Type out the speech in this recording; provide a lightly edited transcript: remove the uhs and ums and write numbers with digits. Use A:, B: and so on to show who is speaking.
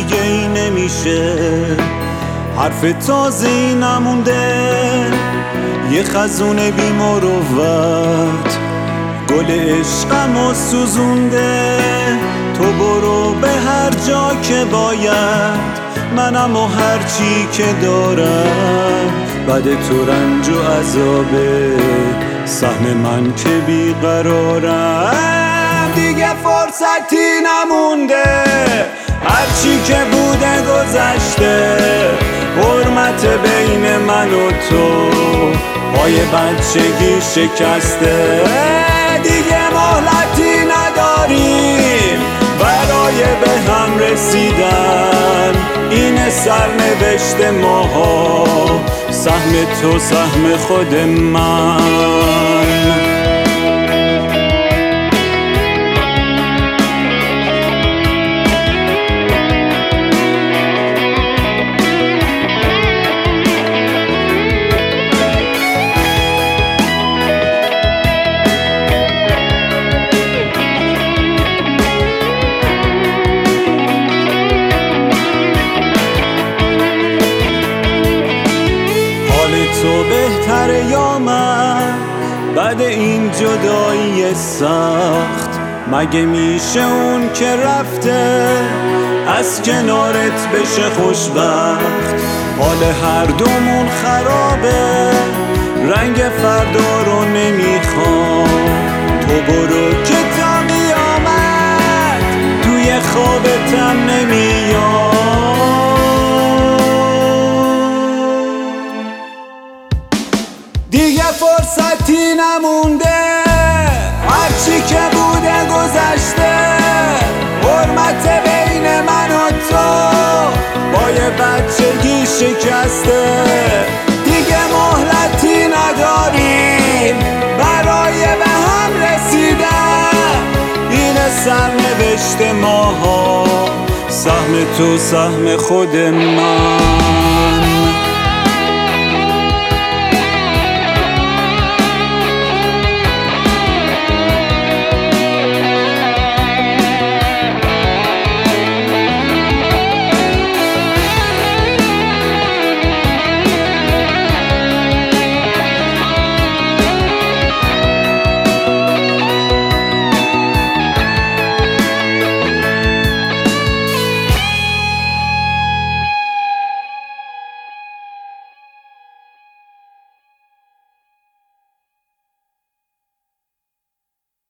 A: دیگه ای نمیشه، حرف تازه‌ای نمونده، یه خزون بی مروت گل عشقمو سوزونده. تو برو به هر جا که باید، منم و هر چی که دارم، بعد تو رنج و عذابه سهم من که بیقرارم. دیگه فرصتی نمونده، هرچی که بوده گذشته، حرمت بین من و تو پای بچگی شکسته. دیگه مهلتی نداریم برای به هم رسیدن، این سرنوشت ماها، سهم تو سهم خود من. تو بهتره یا من بعد این جدایی سخت؟ مگه میشه اون که رفته از کنارت بشه خوشبخت؟ حال هر دومون خرابه، رنگ فردا رو نمیخوام. تو برو که تا قیامت توی خوابتم نمیاد. دیگه فرصتی نمونده، هرچی که بوده گذشته، حرمت بین من و تو با یه بچگی شکسته. دیگه مهلتی نداریم برای به هم رسیدن، این سرنوشت ماها، سهم تو سهم خود من.